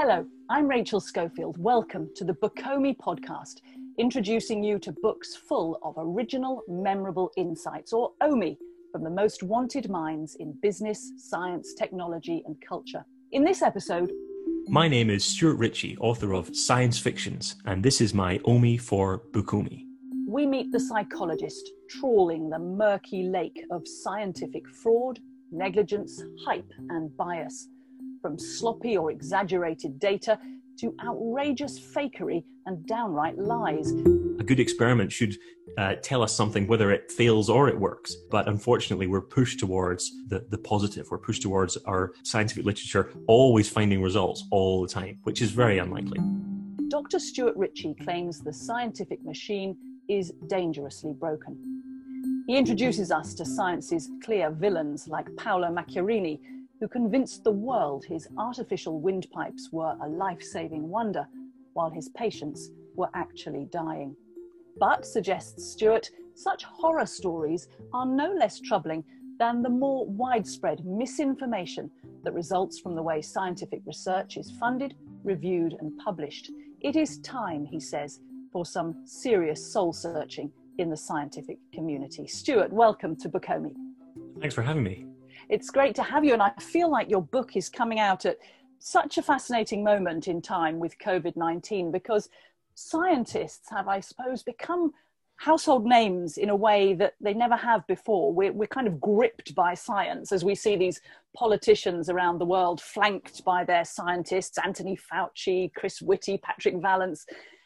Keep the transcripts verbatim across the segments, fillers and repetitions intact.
Hello, I'm Rachel Schofield. Welcome to the Bookomi podcast, introducing you to books full of original, memorable insights, or O M I, from the most wanted minds in business, science, technology, and culture. In this episode... My name is Stuart Ritchie, author of Science Fictions, and this is my O M I for Bookomi. We meet the psychologist trawling the murky lake of scientific fraud, negligence, hype, and bias. From sloppy or exaggerated data to outrageous fakery and downright lies. A good experiment should uh, tell us something, whether it fails or it works. But unfortunately, we're pushed towards the, the positive. We're pushed towards our scientific literature always finding results all the time, which is very unlikely. Doctor Stuart Ritchie claims the scientific machine is dangerously broken. He introduces us to science's clear villains like Paolo Macchiarini, who convinced the world his artificial windpipes were a life-saving wonder, while his patients were actually dying. But, suggests Stuart, such horror stories are no less troubling than the more widespread misinformation that results from the way scientific research is funded, reviewed, and published. It is time, he says, for some serious soul-searching in the scientific community. Stuart, welcome to Bookomi. Thanks for having me. It's great to have you, and I feel like your book is coming out at such a fascinating moment in time with COVID nineteen, because scientists have, I suppose, become household names in a way that they never have before. We're, we're kind of gripped by science as we see these politicians around the world flanked by their scientists, Anthony Fauci, Chris Whitty, Patrick Vallance.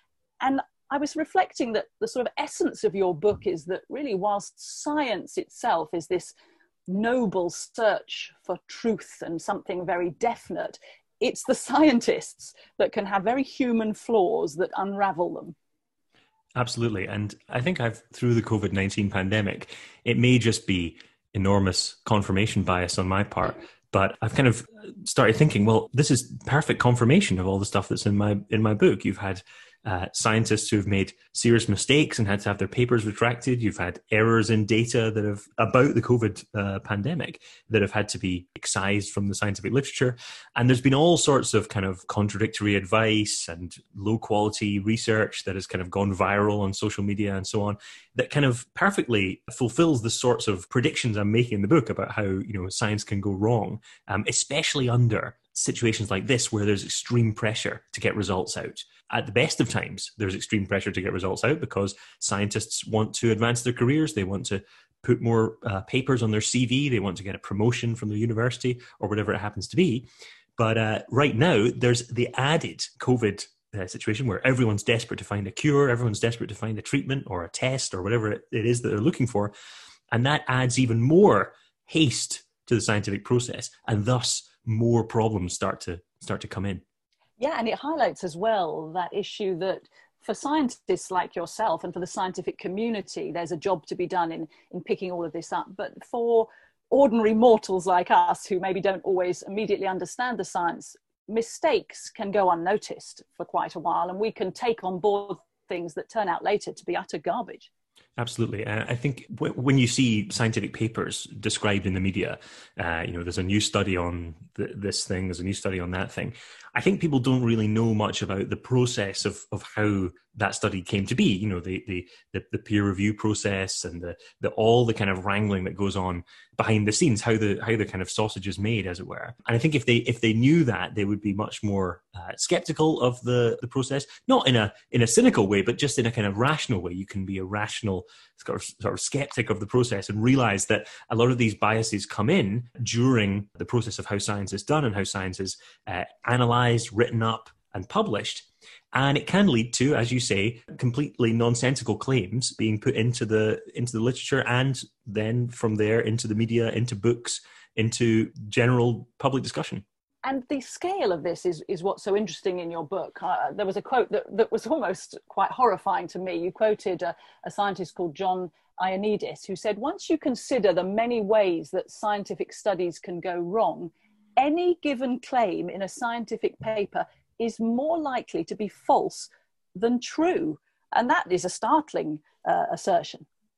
And I was reflecting that the sort of essence of your book is that really, whilst science itself is this noble search for truth and something very definite, it's the scientists that can have very human flaws that unravel them. Absolutely. And I think I've, through the COVID nineteen pandemic, it may just be enormous confirmation bias on my part, but I've kind of started thinking, well, this is perfect confirmation of all the stuff that's in my in my book. You've had Uh, scientists who have made serious mistakes and had to have their papers retracted. You've had errors in data that have about the COVID uh, pandemic that have had to be excised from the scientific literature. And there's been all sorts of kind of contradictory advice and low quality research that has kind of gone viral on social media and so on, that kind of perfectly fulfills the sorts of predictions I'm making in the book about how, you know, science can go wrong, um, especially under situations like this where there's extreme pressure to get results out. At the best of times, there's extreme pressure to get results out because scientists want to advance their careers. They want to put more uh, papers on their C V. They want to get a promotion from the university or whatever it happens to be. But uh, right now, there's the added COVID uh, situation where everyone's desperate to find a cure. Everyone's desperate to find a treatment or a test or whatever it is that they're looking for. And that adds even more haste to the scientific process. And thus, more problems start to start to come in. Yeah, and it highlights as well that issue that for scientists like yourself and for the scientific community, there's a job to be done in, in picking all of this up. But for ordinary mortals like us, who maybe don't always immediately understand the science, mistakes can go unnoticed for quite a while, and we can take on board things that turn out later to be utter garbage. Absolutely. Uh, I think w- when you see scientific papers described in the media, uh, you know, there's a new study on th- this thing, there's a new study on that thing. I think people don't really know much about the process of, of how that study came to be, you know, the the, the, the peer review process and the, the all the kind of wrangling that goes on behind the scenes, how the how the kind of sausage is made, as it were. And I think if they if they knew that, they would be much more uh, skeptical of the, the process, not in a in a cynical way, but just in a kind of rational way. You can be a rational sort of, sort of skeptic of the process and realize that a lot of these biases come in during the process of how science is done and how science is uh, analyzed, written up, and published. And it can lead to, as you say, completely nonsensical claims being put into the into the literature, and then from there into the media, into books, into general public discussion. And the scale of this is, is what's so interesting in your book. Uh, there was a quote that, that was almost quite horrifying to me. You quoted a, a scientist called John Ioannidis, who said, once you consider the many ways that scientific studies can go wrong, any given claim in a scientific paper is more likely to be false than true. And that is a startling uh, assertion.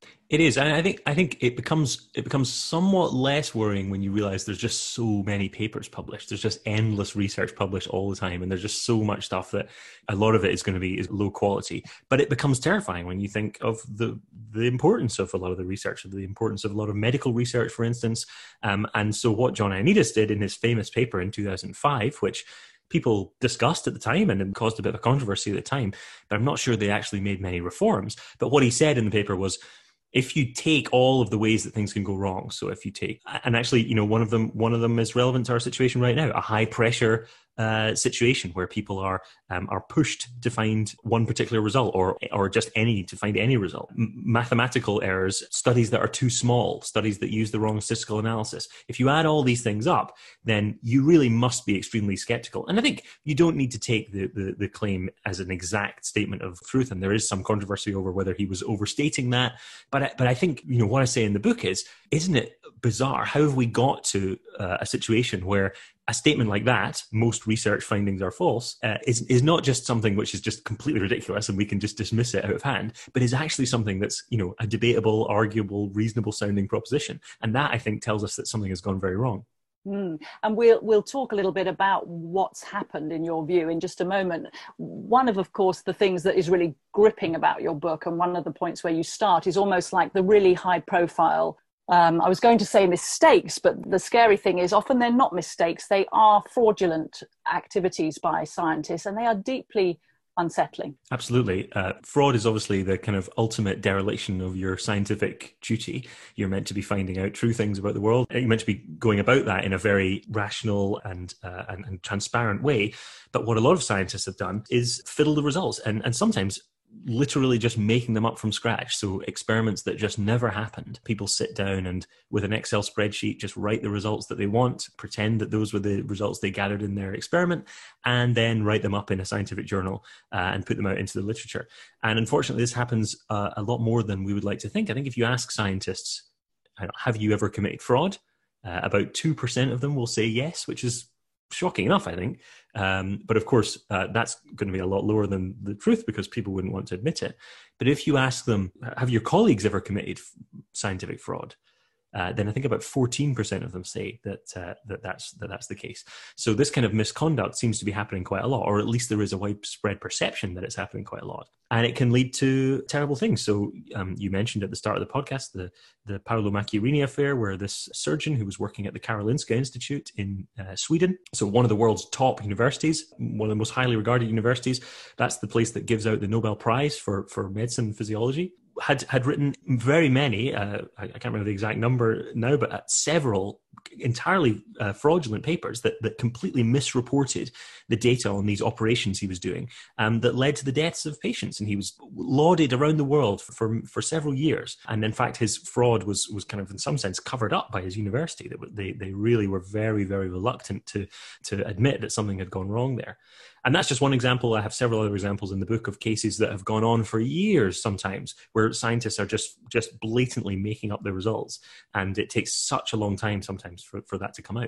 It is, and I think I think it becomes it becomes somewhat less worrying when you realize there's just so many papers published. There's just endless research published all the time, and there's just so much stuff that a lot of it is going to be is low quality. But it becomes terrifying when you think of the the importance of a lot of the research, the importance of a lot of medical research, for instance. Um, and so, what John Ioannidis did in his famous paper in two thousand five, which people discussed at the time and it caused a bit of a controversy at the time, but I'm not sure they actually made many reforms. But what he said in the paper was, if you take all of the ways that things can go wrong, so if you take, and actually, you know, one of them, one of them is relevant to our situation right now, a high pressure uh, situation where people are um, are pushed to find one particular result, or or just any to find any result. M- mathematical errors, studies that are too small, studies that use the wrong statistical analysis. If you add all these things up, then you really must be extremely skeptical. And I think you don't need to take the the, the claim as an exact statement of truth. And there is some controversy over whether he was overstating that, but I, but I think, you know, what I say in the book is, isn't it bizarre? How have we got to uh, a situation where a statement like that, most research findings are false, uh, is, is not just something which is just completely ridiculous and we can just dismiss it out of hand, but is actually something that's, you know, a debatable, arguable, reasonable sounding proposition. And that, I think, tells us that something has gone very wrong. Mm. And we'll we'll talk a little bit about what's happened in your view in just a moment. One of, of course, the things that is really gripping about your book, and one of the points where you start, is almost like the really high profile, um, I was going to say mistakes, but the scary thing is often they're not mistakes. They are fraudulent activities by scientists, and they are deeply unsettling. Absolutely. Uh, fraud is obviously the kind of ultimate dereliction of your scientific duty. You're meant to be finding out true things about the world. You're meant to be going about that in a very rational and, uh, and, and transparent way. But what a lot of scientists have done is fiddle the results, and, and sometimes literally just making them up from scratch. So experiments that just never happened. People sit down and with an Excel spreadsheet just write the results that they want, pretend that those were the results they gathered in their experiment, and then write them up in a scientific journal uh, and put them out into the literature. And unfortunately, this happens uh, a lot more than we would like to think. I think if you ask scientists, have you ever committed fraud? Uh, about two percent of them will say yes, which is shocking enough, I think. Um, but of course, uh, that's going to be a lot lower than the truth because people wouldn't want to admit it. But if you ask them, have your colleagues ever committed f- scientific fraud? Uh, then I think about fourteen percent of them say that, uh, that, that's, that that's the case. So this kind of misconduct seems to be happening quite a lot, or at least there is a widespread perception that it's happening quite a lot. And it can lead to terrible things. So um, you mentioned at the start of the podcast, the, the Paolo Macchiarini affair, where this surgeon who was working at the Karolinska Institute in uh, Sweden, so one of the world's top universities, one of the most highly regarded universities, that's the place that gives out the Nobel Prize for, for medicine and physiology, had had written very many, uh, I, I can't remember the exact number now, but uh, several entirely uh, fraudulent papers that, that completely misreported the data on these operations he was doing, um, that led to the deaths of patients. And he was lauded around the world for, for, for several years. And in fact, his fraud was was kind of in some sense covered up by his university. That they, they really were very, very reluctant to, to admit that something had gone wrong there. And that's just one example. I have several other examples in the book of cases that have gone on for years sometimes, where scientists are just, just blatantly making up the results. And it takes such a long time sometimes for, for that to come out.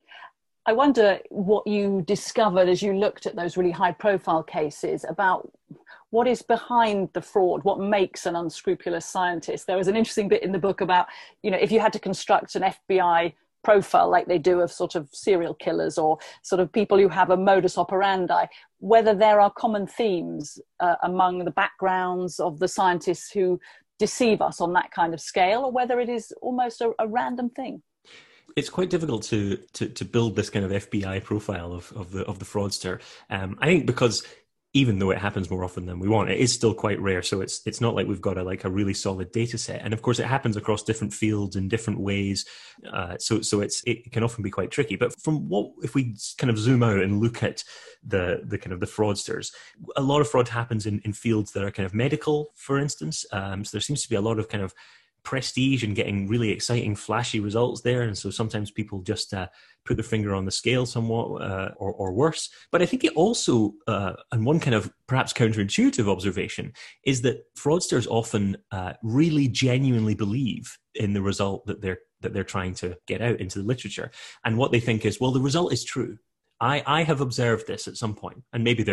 I wonder what you discovered as you looked at those really high profile cases about what is behind the fraud, what makes an unscrupulous scientist. There was an interesting bit in the book about, you know, if you had to construct an F B I profile like they do of sort of serial killers or sort of people who have a modus operandi, whether there are common themes uh, among the backgrounds of the scientists who deceive us on that kind of scale, or whether it is almost a, a random thing. It's quite difficult to, to to build this kind of F B I profile of, of the of the fraudster. Um, I think because even though it happens more often than we want, it is still quite rare. So it's it's not like we've got a like a really solid data set. And of course, it happens across different fields in different ways. Uh, so so it's it can often be quite tricky. But from what if we kind of zoom out and look at the the kind of the fraudsters, a lot of fraud happens in, in fields that are kind of medical, for instance. Um, so there seems to be a lot of kind of prestige and getting really exciting, flashy results there. And so sometimes people just uh, put their finger on the scale somewhat uh, or, or worse. But I think it also, uh, and one kind of perhaps counterintuitive observation, is that fraudsters often uh, really genuinely believe in the result that they're that they're trying to get out into the literature. And what they think is, well, the result is true. I, I have observed this at some point, and maybe they're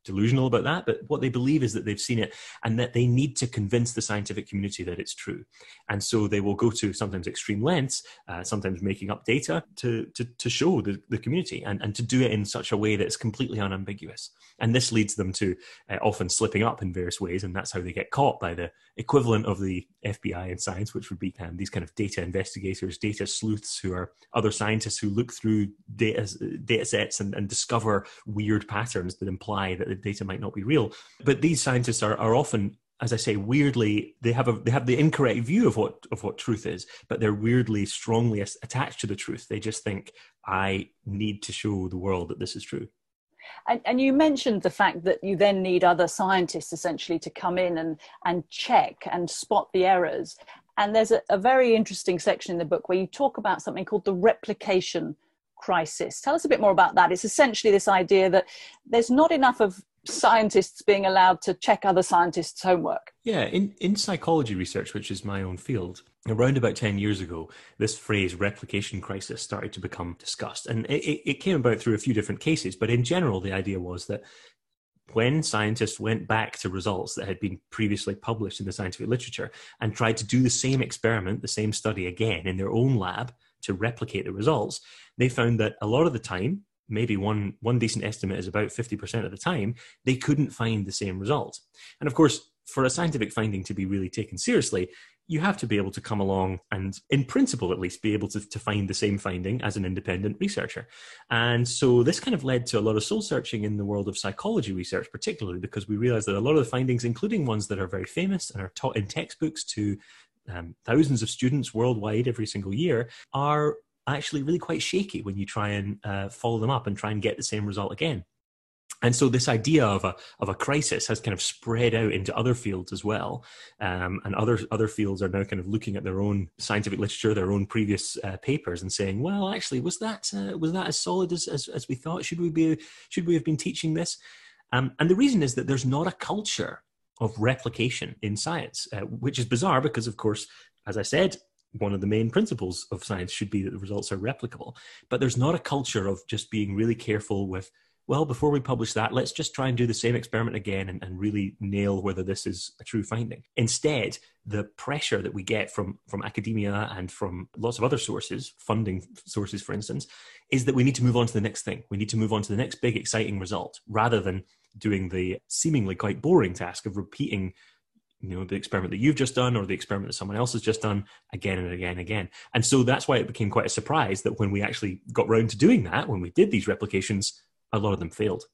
delusional about that, but what they believe is that they've seen it and that they need to convince the scientific community that it's true. And so they will go to sometimes extreme lengths, uh, sometimes making up data to to, to show the, the community and, and to do it in such a way that it's completely unambiguous. And this leads them to uh, often slipping up in various ways, and that's how they get caught by the equivalent of the F B I in science, which would be um, these kind of data investigators, data sleuths, who are other scientists who look through data, data sets and, and discover weird patterns that imply that the data might not be real. But these scientists are, are often, as I say, weirdly, they have a they have the incorrect view of what of what truth is, but they're weirdly strongly attached to the truth. They just think, I need to show the world that this is true. And, and you mentioned the fact that you then need other scientists essentially to come in and, and check and spot the errors. And there's a, a very interesting section in the book where you talk about something called the replication crisis. Tell us a bit more about that. It's essentially this idea that there's not enough of scientists being allowed to check other scientists' homework. Yeah, in, in psychology research, which is my own field, around about ten years ago, this phrase replication crisis started to become discussed. And it, it came about through a few different cases, but in general, the idea was that when scientists went back to results that had been previously published in the scientific literature and tried to do the same experiment, the same study again in their own lab to replicate the results, they found that a lot of the time, maybe one, one decent estimate is about fifty percent of the time, they couldn't find the same result. And of course, for a scientific finding to be really taken seriously, you have to be able to come along and, in principle at least, be able to, to find the same finding as an independent researcher. And so this kind of led to a lot of soul searching in the world of psychology research, particularly because we realized that a lot of the findings, including ones that are very famous and are taught in textbooks to um, thousands of students worldwide every single year, are actually really quite shaky when you try and uh, follow them up and try and get the same result again. And so this idea of a of a crisis has kind of spread out into other fields as well, um, and other other fields are now kind of looking at their own scientific literature, their own previous uh, papers, and saying, well, actually, was that uh, was that as solid as, as as we thought? Should we be should we have been teaching this? Um, and the reason is that there's not a culture of replication in science, uh, which is bizarre because, of course, as I said, one of the main principles of science should be that the results are replicable. But there's not a culture of just being really careful with, well, before we publish that, let's just try and do the same experiment again and, and really nail whether this is a true finding. Instead, the pressure that we get from, from academia and from lots of other sources, funding sources, for instance, is that we need to move on to the next thing. We need to move on to the next big, exciting result, rather than doing the seemingly quite boring task of repeating, you know, the experiment that you've just done or the experiment that someone else has just done again and again and again. And so that's why it became quite a surprise that when we actually got round to doing that, when we did these replications, a lot of them failed.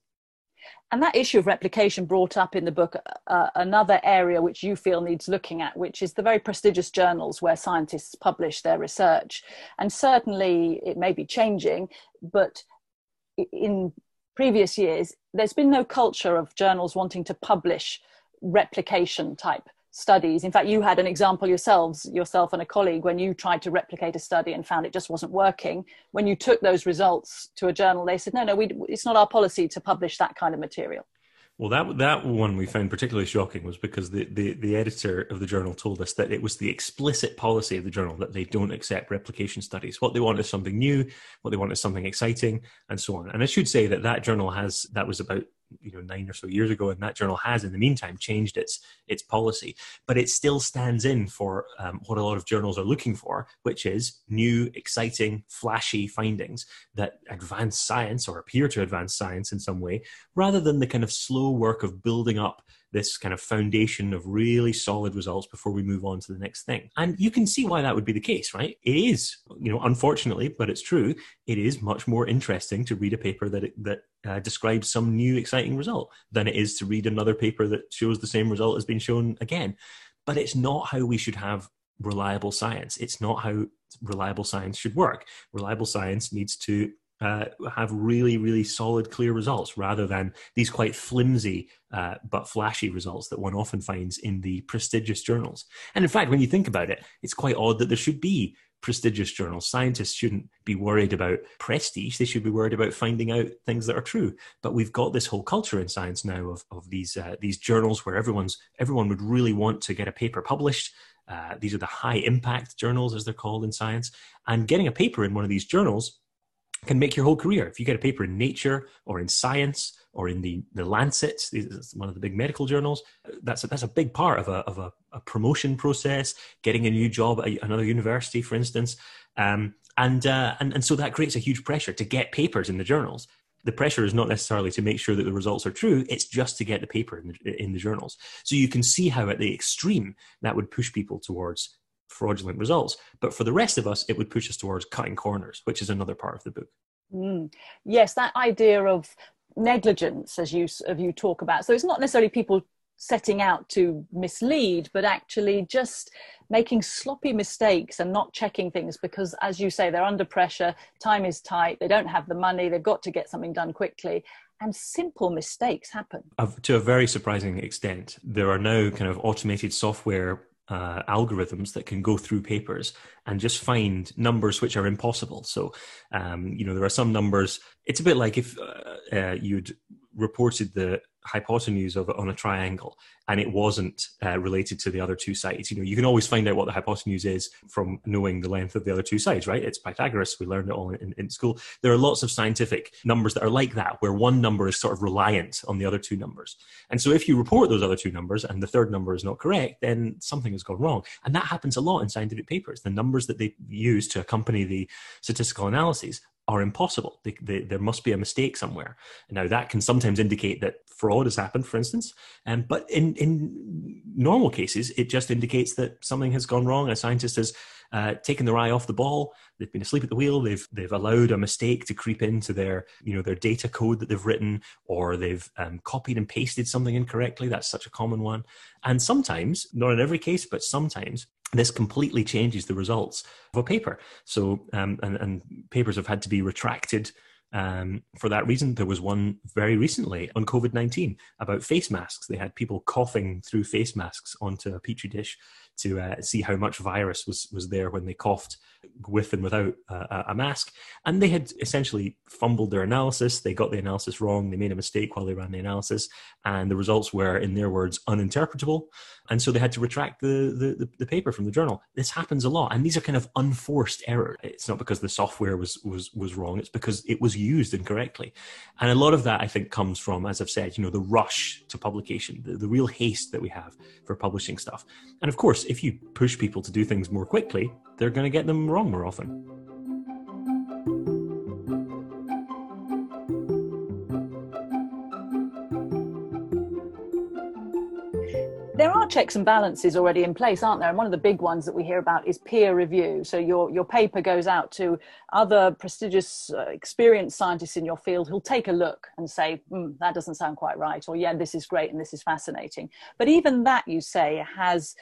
And that issue of replication brought up in the book uh, another area which you feel needs looking at, which is the very prestigious journals where scientists publish their research. And certainly it may be changing, but in previous years, there's been no culture of journals wanting to publish replication type studies. In fact, you had an example yourselves, yourself and a colleague, when you tried to replicate a study and found it just wasn't working. When you took those results to a journal, they said, no, no, we, it's not our policy to publish that kind of material. Well, that that one we found particularly shocking was because the, the, the editor of the journal told us that it was the explicit policy of the journal that they don't accept replication studies. What they want is something new, what they want is something exciting, and so on. And I should say that that journal has, that was about you know nine or so years ago, and that journal has in the meantime changed its its policy, but it still stands in for um, what a lot of journals are looking for, which is new, exciting, flashy findings that advance science or appear to advance science in some way, rather than the kind of slow work of building up this kind of foundation of really solid results before we move on to the next thing. And you can see why that would be the case, right? It is, you know, unfortunately, but it's true, it is much more interesting to read a paper that it, that uh, describes some new exciting result than it is to read another paper that shows the same result has been shown again. But it's not how we should have reliable science. It's not how reliable science should work. Reliable science needs to Uh, have really, really solid, clear results rather than these quite flimsy uh, but flashy results that one often finds in the prestigious journals. And in fact, when you think about it, it's quite odd that there should be prestigious journals. Scientists shouldn't be worried about prestige. They should be worried about finding out things that are true. But we've got this whole culture in science now of, of these uh, these journals where everyone's everyone would really want to get a paper published. Uh, these are the high impact journals, as they're called in science. And getting a paper in one of these journals can make your whole career. If you get a paper in Nature or in Science or in the, the Lancet, one of the big medical journals. That's a, that's a big part of a of a, a promotion process, getting a new job at another university, for instance. Um, and, uh, and and so that creates a huge pressure to get papers in the journals. The pressure is not necessarily to make sure that the results are true, it's just to get the paper in the, in the journals. So you can see how at the extreme that would push people towards fraudulent results. But for the rest of us, it would push us towards cutting corners, which is another part of the book. Mm. Yes, that idea of negligence, as you, as you talk about. So it's not necessarily people setting out to mislead, but actually just making sloppy mistakes and not checking things because, as you say, they're under pressure, time is tight, they don't have the money, they've got to get something done quickly, and simple mistakes happen. To a very surprising extent, there are now kind of automated software uh, algorithms that can go through papers and just find numbers which are impossible. So, um, you know, there are some numbers, it's a bit like if uh, uh, you'd reported the hypotenuse of it on a triangle and it wasn't uh, related to the other two sides. You know, you can always find out what the hypotenuse is from knowing the length of the other two sides, right? It's Pythagoras. We learned it all in, in school. There are lots of scientific numbers that are like that, where one number is sort of reliant on the other two numbers. And so if you report those other two numbers and the third number is not correct, then something has gone wrong. And that happens a lot in scientific papers. The numbers that they use to accompany the statistical analyses are impossible. They, they, there must be a mistake somewhere. Now that can sometimes indicate that fraud has happened, for instance. Um, but in, in normal cases, it just indicates that something has gone wrong. A scientist has uh, taken their eye off the ball. They've been asleep at the wheel. They've they've allowed a mistake to creep into their you know their data code that they've written, or they've um, copied and pasted something incorrectly. That's such a common one. And sometimes, not in every case, but sometimes, this completely changes the results of a paper. So, um, and, and papers have had to be retracted um, for that reason. There was one very recently on COVID nineteen about face masks. They had people coughing through face masks onto a petri dish to uh, see how much virus was, was there when they coughed with and without uh, a mask. And they had essentially fumbled their analysis. They got the analysis wrong. They made a mistake while they ran the analysis. And the results were, in their words, uninterpretable. And so they had to retract the, the, the paper from the journal. This happens a lot. And these are kind of unforced errors. It's not because the software was, was, was wrong. It's because it was used incorrectly. And a lot of that, I think, comes from, as I've said, you know, the rush to publication, the, the real haste that we have for publishing stuff. And of course, if you push people to do things more quickly, they're going to get them wrong more often. There are checks and balances already in place, aren't there? And one of the big ones that we hear about is peer review. So your, your paper goes out to other prestigious, uh, experienced scientists in your field who'll take a look and say, mm, that doesn't sound quite right, or yeah, this is great and this is fascinating. But even that, you say, has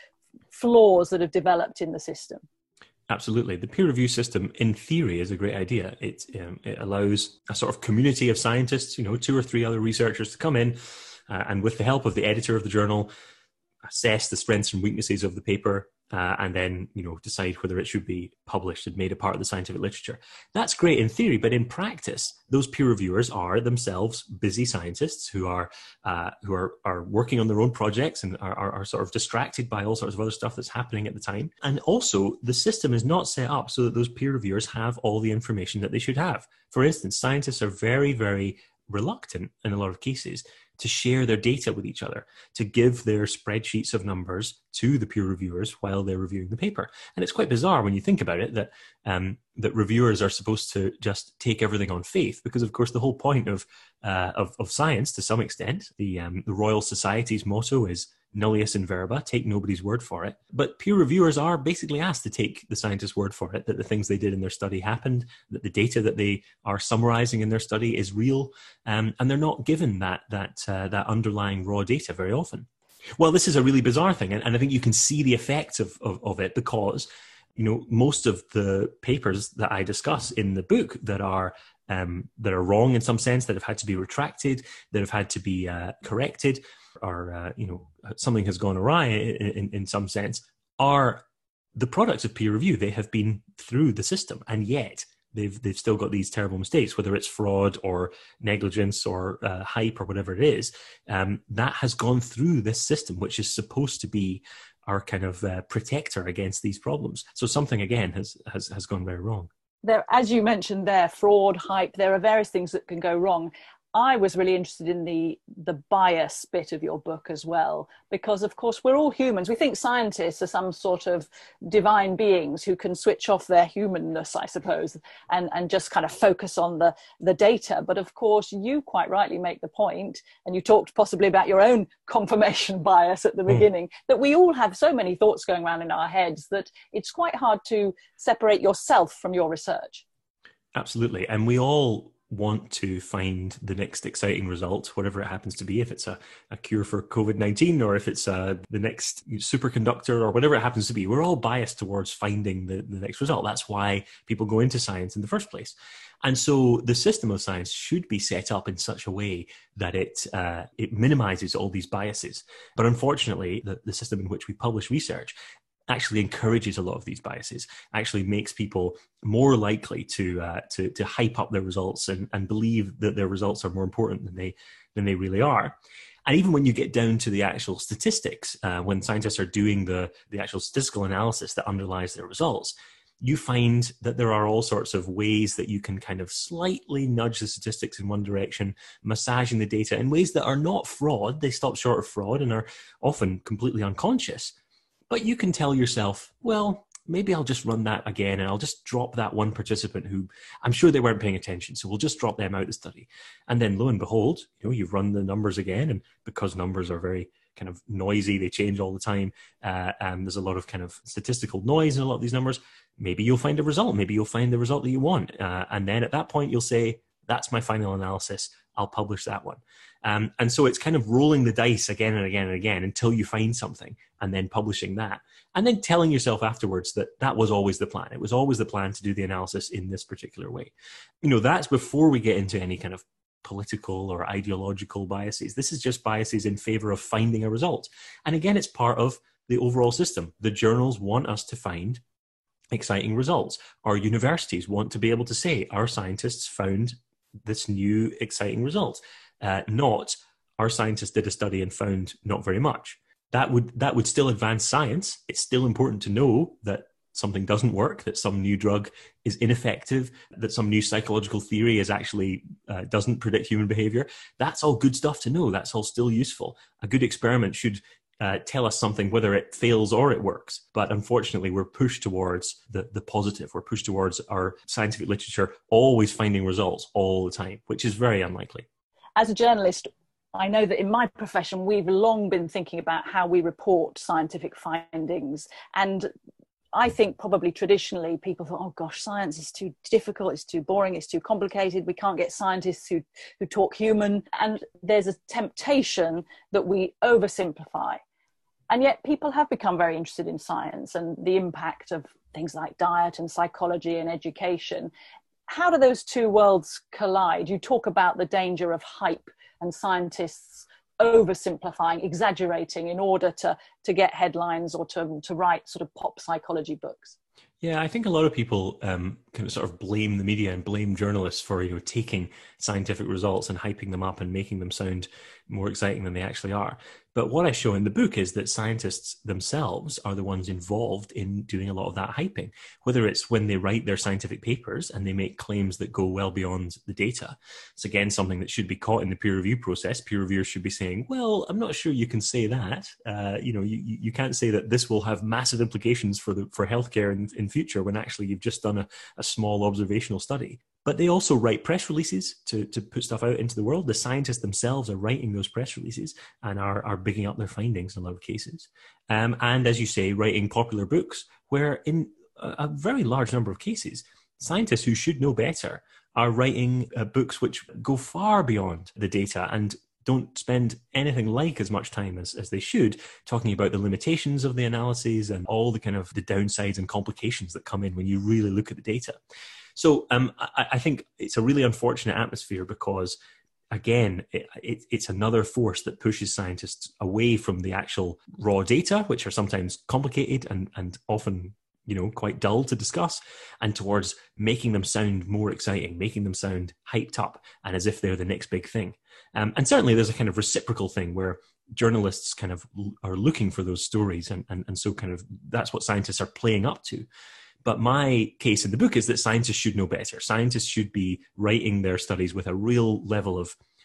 flaws that have developed in the system. Absolutely. The peer review system, in theory, is a great idea. It, um, it allows a sort of community of scientists, you know, two or three other researchers to come in uh, and with the help of the editor of the journal, assess the strengths and weaknesses of the paper, uh, and then, you know, decide whether it should be published and made a part of the scientific literature. That's great in theory, but in practice, those peer reviewers are themselves busy scientists who are uh, who are, are working on their own projects and are, are, are sort of distracted by all sorts of other stuff that's happening at the time. And also, the system is not set up so that those peer reviewers have all the information that they should have. For instance, scientists are very, very reluctant in a lot of cases to share their data with each other, to give their spreadsheets of numbers to the peer reviewers while they're reviewing the paper. And it's quite bizarre when you think about it that um, that reviewers are supposed to just take everything on faith, because of course the whole point of uh, of, of science, to some extent, the um, the Royal Society's motto is nullius in verba, take nobody's word for it. But peer reviewers are basically asked to take the scientist's word for it, that the things they did in their study happened, that the data that they are summarizing in their study is real, um, and they're not given that that uh, that underlying raw data very often. Well, this is a really bizarre thing, and, and I think you can see the effects of, of, of it because, you know, most of the papers that I discuss in the book that are um, that are wrong in some sense, that have had to be retracted, that have had to be uh, corrected, or uh, you know, something has gone awry in, in, in some sense, are the products of peer review. They have been through the system, and yet they've they've still got these terrible mistakes, whether it's fraud or negligence or uh, hype or whatever it is. Um, that has gone through this system, which is supposed to be our kind of uh, protector against these problems. So something again has has has gone very wrong. There, as you mentioned there, fraud, hype, there are various things that can go wrong. I was really interested in the the bias bit of your book as well, because of course we're all humans. We think scientists are some sort of divine beings who can switch off their humanness, I suppose, and, and just kind of focus on the, the data. But of course, you quite rightly make the point, and you talked possibly about your own confirmation bias at the Mm. beginning, that we all have so many thoughts going around in our heads that it's quite hard to separate yourself from your research. Absolutely. And we all want to find the next exciting result, whatever it happens to be, if it's a, a cure for COVID nineteen or if it's uh, the next superconductor or whatever it happens to be. We're all biased towards finding the, the next result. That's why people go into science in the first place. And so the system of science should be set up in such a way that it uh, it minimizes all these biases. But unfortunately, the, the system in which we publish research actually encourages a lot of these biases, actually makes people more likely to uh, to, to hype up their results and, and believe that their results are more important than they than they really are. And even when you get down to the actual statistics, uh, when scientists are doing the, the actual statistical analysis that underlies their results, you find that there are all sorts of ways that you can kind of slightly nudge the statistics in one direction, massaging the data in ways that are not fraud. They stop short of fraud and are often completely unconscious. But you can tell yourself, well, maybe I'll just run that again and I'll just drop that one participant who I'm sure they weren't paying attention. So we'll just drop them out of the study. And then lo and behold, you know, you've run the numbers again. And because numbers are very kind of noisy, they change all the time. Uh, and there's a lot of kind of statistical noise in a lot of these numbers. Maybe you'll find a result. Maybe you'll find the result that you want. Uh, and then at that point, you'll say, that's my final analysis. I'll publish that one. Um, and so it's kind of rolling the dice again and again and again until you find something and then publishing that. And then telling yourself afterwards that that was always the plan. It was always the plan to do the analysis in this particular way. You know, that's before we get into any kind of political or ideological biases. This is just biases in favor of finding a result. And again, it's part of the overall system. The journals want us to find exciting results. Our universities want to be able to say, our scientists found this new exciting result. Uh, not, our scientists did a study and found not very much. That would that would still advance science. It's still important to know that something doesn't work, that some new drug is ineffective, that some new psychological theory is actually uh, doesn't predict human behavior. That's all good stuff to know. That's all still useful. A good experiment should uh, tell us something, whether it fails or it works. But unfortunately, we're pushed towards the, the positive. We're pushed towards our scientific literature always finding results all the time, which is very unlikely. As a journalist, I know that in my profession, we've long been thinking about how we report scientific findings. And I think probably traditionally people thought, oh gosh, science is too difficult, it's too boring, it's too complicated. We can't get scientists who, who talk human. And there's a temptation that we oversimplify. And yet people have become very interested in science and the impact of things like diet and psychology and education. How do those two worlds collide? You talk about the danger of hype and scientists oversimplifying, exaggerating in order to, to get headlines or to, to write sort of pop psychology books. Yeah, I think a lot of people um, kind of sort of blame the media and blame journalists for, you know, taking scientific results and hyping them up and making them sound more exciting than they actually are. But what I show in the book is that scientists themselves are the ones involved in doing a lot of that hyping, whether it's when they write their scientific papers and they make claims that go well beyond the data. It's again something that should be caught in the peer review process. Peer reviewers should be saying, well, I'm not sure you can say that. Uh, you know, you, you can't say that this will have massive implications for the for healthcare in, in future when actually you've just done a, a small observational study. But they also write press releases to, to put stuff out into the world. The scientists themselves are writing those press releases and are, are bigging up their findings in a lot of cases. Um, and as you say, writing popular books where in a, a very large number of cases, scientists who should know better are writing uh, books which go far beyond the data and don't spend anything like as much time as, as they should talking about the limitations of the analyses and all the kind of the downsides and complications that come in when you really look at the data. So um, I, I think it's a really unfortunate atmosphere because, again, it, it, it's another force that pushes scientists away from the actual raw data, which are sometimes complicated and, and often, you know, quite dull to discuss, and towards making them sound more exciting, making them sound hyped up and as if they're the next big thing. Um, and certainly there's a kind of reciprocal thing where journalists kind of are looking for those stories. And, and, and so kind of that's what scientists are playing up to. But my case in the book is that scientists should know better. Scientists should be writing their studies with a real level of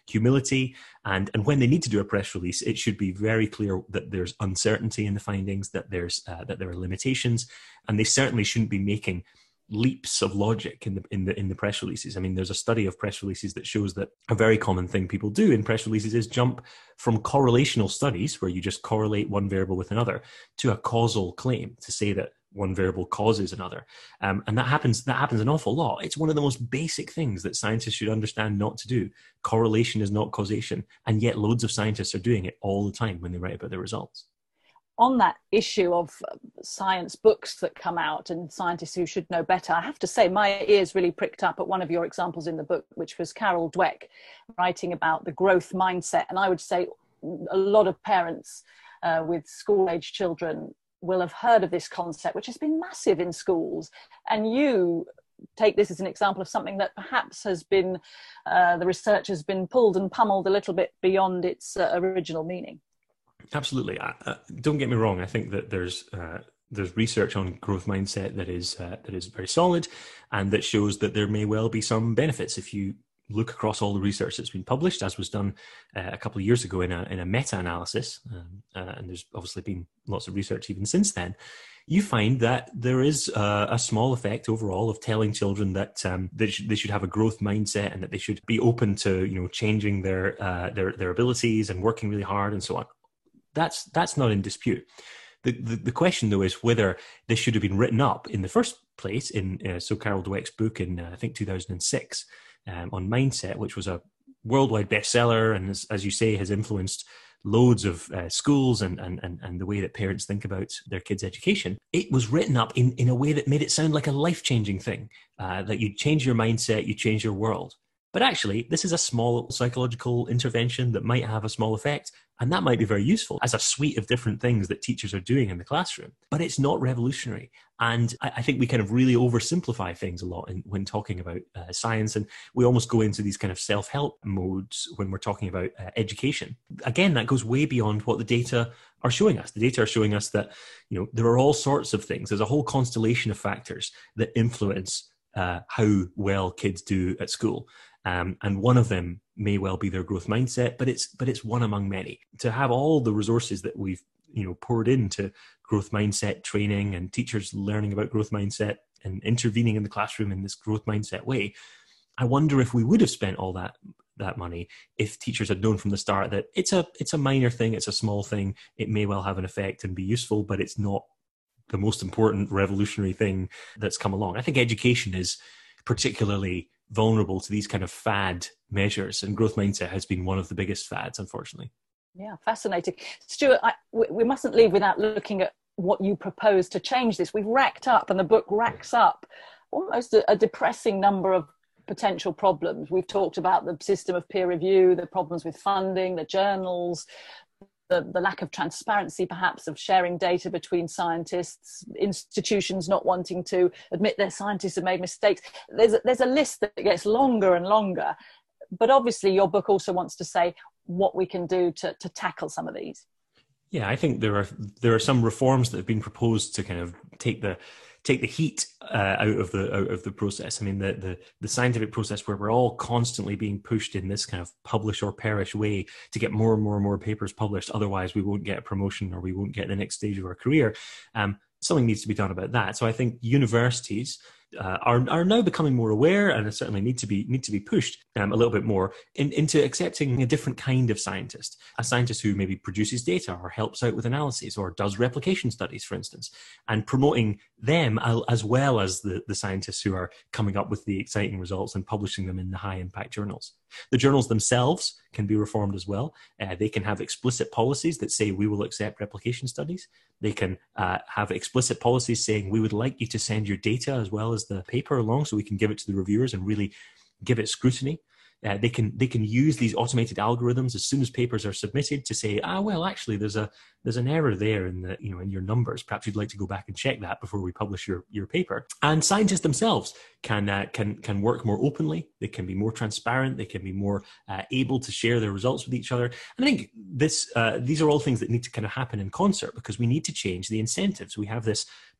humility. And, and when they need to do a press release, it should be very clear that there's uncertainty in the findings, that there's uh, that there are limitations, and they certainly shouldn't be making leaps of logic in the in the in the press releases. I mean, there's a study of press releases that shows that a very common thing people do in press releases is jump from correlational studies, where you just correlate one variable with another, to a causal claim to say that one variable causes another. Um, and that happens that happens an awful lot. It's one of the most basic things that scientists should understand not to do. Correlation is not causation. And yet loads of scientists are doing it all the time when they write about their results. On that issue of science books that come out and scientists who should know better, I have to say my ears really pricked up at one of your examples in the book, which was Carol Dweck writing about the growth mindset. And I would say a lot of parents uh, with school-age children will have heard of this concept, which has been massive in schools. And you take this as an example of something that perhaps has been, uh, the research has been pulled and pummeled a little bit beyond its uh, original meaning. Absolutely. Uh, don't get me wrong. I think that there's uh, there's research on growth mindset that is uh, that is very solid, and that shows that there may well be some benefits if you look across all the research that's been published, as was done uh, a couple of years ago in a in a meta-analysis. Um, uh, and there's obviously been lots of research even since then. You find that there is uh, a small effect overall of telling children that um, they, sh- they should have a growth mindset, and that they should be open to, you know, changing their uh, their their abilities and working really hard and so on. That's that's not in dispute. The, the the question, though, is whether this should have been written up in the first place in uh, so Carol Dweck's book in uh, I think two thousand six um, on mindset, which was a worldwide bestseller, and as, as you say, has influenced loads of uh, schools and, and and and the way that parents think about their kids' education. It was written up in in a way that made it sound like a life-changing thing, uh, that you change your mindset, you change your world. But actually, this is a small psychological intervention that might have a small effect, and that might be very useful as a suite of different things that teachers are doing in the classroom. But it's not revolutionary. And I, I think we kind of really oversimplify things a lot in, when talking about uh, science, and we almost go into these kind of self-help modes when we're talking about uh, education. Again, that goes way beyond what the data are showing us. The data are showing us that, you know, there are all sorts of things. There's a whole constellation of factors that influence uh, how well kids do at school. Um, and one of them may well be their growth mindset, but it's but it's one among many. To have all the resources that we've you know poured into growth mindset training and teachers learning about growth mindset and intervening in the classroom in this growth mindset way, I wonder if we would have spent all that that money if teachers had known from the start that it's a it's a minor thing, it's a small thing, it may well have an effect and be useful, but it's not the most important revolutionary thing that's come along. I think education is particularly vulnerable to these kind of fad measures, and growth mindset has been one of the biggest fads, unfortunately. Yeah, fascinating. Stuart, I, we, we mustn't leave without looking at what you propose to change this. We've racked up, and the book racks up almost a, a depressing number of potential problems. We've talked about the system of peer review, the problems with funding, the journals, The, the lack of transparency, perhaps, of sharing data between scientists, institutions not wanting to admit their scientists have made mistakes. There's a, there's a list that gets longer and longer. But obviously your book also wants to say what we can do to, to tackle some of these. Yeah, I think there are there are some reforms that have been proposed to kind of take the take the heat uh, out of the out of the process. I mean, the, the the scientific process where we're all constantly being pushed in this kind of publish or perish way to get more and more and more papers published. Otherwise, we won't get a promotion or we won't get the next stage of our career. Um, something needs to be done about that. So I think universities uh, are are now becoming more aware, and certainly need to be need to be pushed um, a little bit more in, into accepting a different kind of scientist, a scientist who maybe produces data or helps out with analyses or does replication studies, for instance, and promoting them as well as the, the scientists who are coming up with the exciting results and publishing them in the high impact journals. The journals themselves can be reformed as well. Uh, they can have explicit policies that say we will accept replication studies. They can uh, have explicit policies saying we would like you to send your data as well as the paper along so we can give it to the reviewers and really give it scrutiny. Uh, they can they can use these automated algorithms as soon as papers are submitted to say, ah, well, actually, there's a there's an error there in the you know in your numbers. Perhaps you'd like to go back and check that before we publish your, your paper. And scientists themselves can uh, can can work more openly. They can be more transparent. They can be more uh, able to share their results with each other. And I think this uh, these are all things that need to kind of happen in concert, because we need to change the incentives. We have this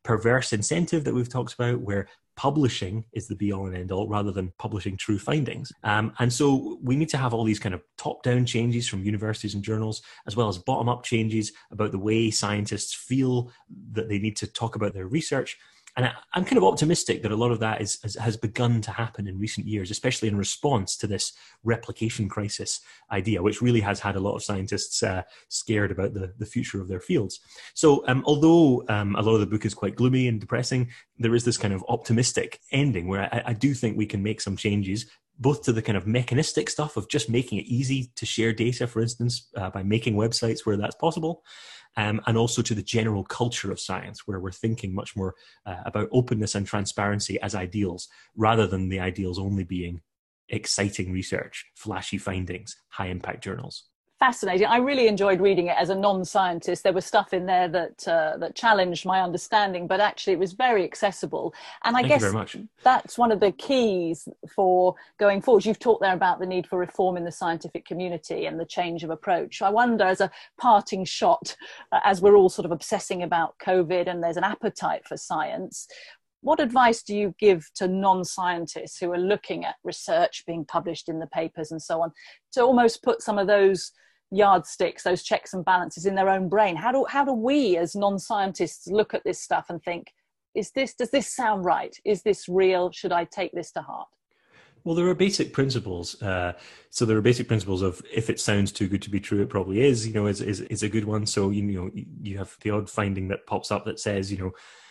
perverse incentive that we've talked about, where publishing is the be-all and end-all rather than publishing true findings. Um, and so we need to have all these kind of top-down changes from universities and journals, as well as bottom-up changes about the way scientists feel that they need to talk about their research. And I, I'm kind of optimistic that a lot of that is, has, has begun to happen in recent years, especially in response to this replication crisis idea, which really has had a lot of scientists uh, scared about the, the future of their fields. So um, although um, a lot of the book is quite gloomy and depressing, there is this kind of optimistic ending where I, I do think we can make some changes, both to the kind of mechanistic stuff of just making it easy to share data, for instance, uh, by making websites where that's possible, um, and also to the general culture of science, where we're thinking much more uh, about openness and transparency as ideals, rather than the ideals only being exciting research, flashy findings, high-impact journals. Fascinating. I really enjoyed reading it as a non-scientist. There was stuff in there that uh, that challenged my understanding, but actually it was very accessible. And I Thank guess you very much. That's one of the keys for going forward. You've talked there about the need for reform in the scientific community and the change of approach. I wonder, as a parting shot, uh, as we're all sort of obsessing about COVID and there's an appetite for science, what advice do you give to non-scientists who are looking at research being published in the papers and so on, to almost put some of those yardsticks, those checks and balances in their own brain? How do how do we as non-scientists look at this stuff and think, is this, does this sound right? Is this real? Should I take this to heart? Well, there are basic principles. Uh, so there are basic principles of, if it sounds too good to be true, it probably is, you know, is, is, is a good one. So, you know, you have the odd finding that pops up that says, you know,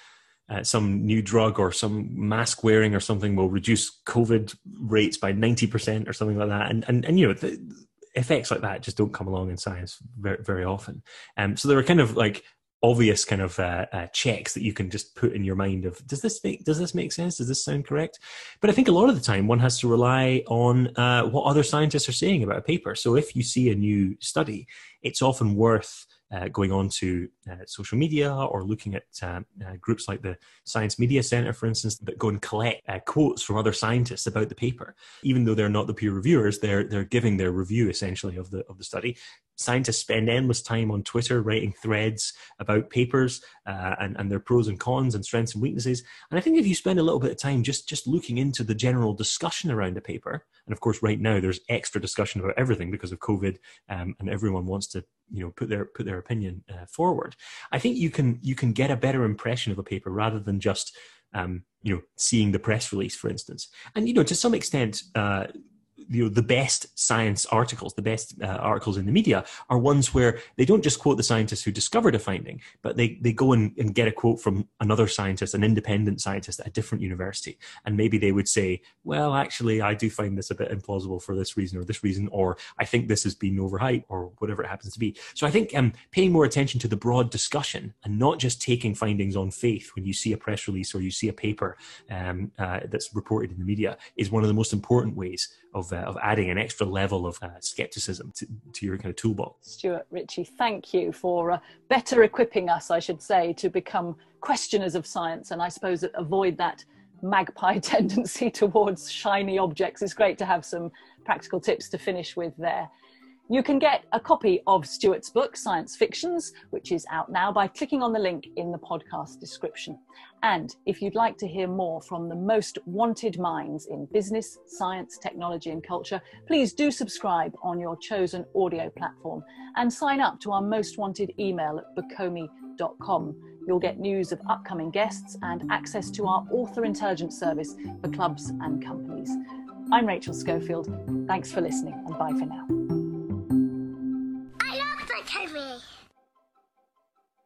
Uh, some new drug or some mask wearing or something will reduce COVID rates by ninety percent or something like that. And, and, and you know, the effects like that just don't come along in science very, very often. Um, so there are kind of like obvious kind of uh, uh, checks that you can just put in your mind of, does this make, does this make sense? Does this sound correct? But I think a lot of the time one has to rely on uh, what other scientists are saying about a paper. So if you see a new study, it's often worth Uh, going on to uh, social media or looking at uh, uh, groups like the Science Media Center, for instance, that go and collect uh, quotes from other scientists about the paper. Even though they're not the peer reviewers, they're they're giving their review essentially of the of the study. Scientists spend endless time on Twitter writing threads about papers uh, and, and their pros and cons and strengths and weaknesses. And I think if you spend a little bit of time just, just looking into the general discussion around a paper, and of course right now there's extra discussion about everything because of COVID, um, and everyone wants to, you know, put their put their opinion uh, forward. I think you can you can get a better impression of a paper rather than just um, you know, seeing the press release, for instance. And you know, to some extent, uh, you know, the best science articles, the best uh, articles in the media are ones where they don't just quote the scientists who discovered a finding, but they, they go and, and get a quote from another scientist, an independent scientist at a different university. And maybe they would say, well, actually, I do find this a bit implausible for this reason or this reason, or I think this has been overhyped, or whatever it happens to be. So I think um, paying more attention to the broad discussion and not just taking findings on faith when you see a press release or you see a paper um, uh, that's reported in the media is one of the most important ways of uh, of adding an extra level of uh, skepticism to, to your kind of toolbox. Stuart Ritchie, thank you for uh, better equipping us, I should say, to become questioners of science, and I suppose avoid that magpie tendency towards shiny objects. It's great to have some practical tips to finish with there. You can get a copy of Stuart's book, Science Fictions, which is out now, by clicking on the link in the podcast description. And if you'd like to hear more from the most wanted minds in business, science, technology and culture, please do subscribe on your chosen audio platform and sign up to our most wanted email at bokomi dot com. You'll get news of upcoming guests and access to our author intelligence service for clubs and companies. I'm Rachel Schofield. Thanks for listening, and bye for now.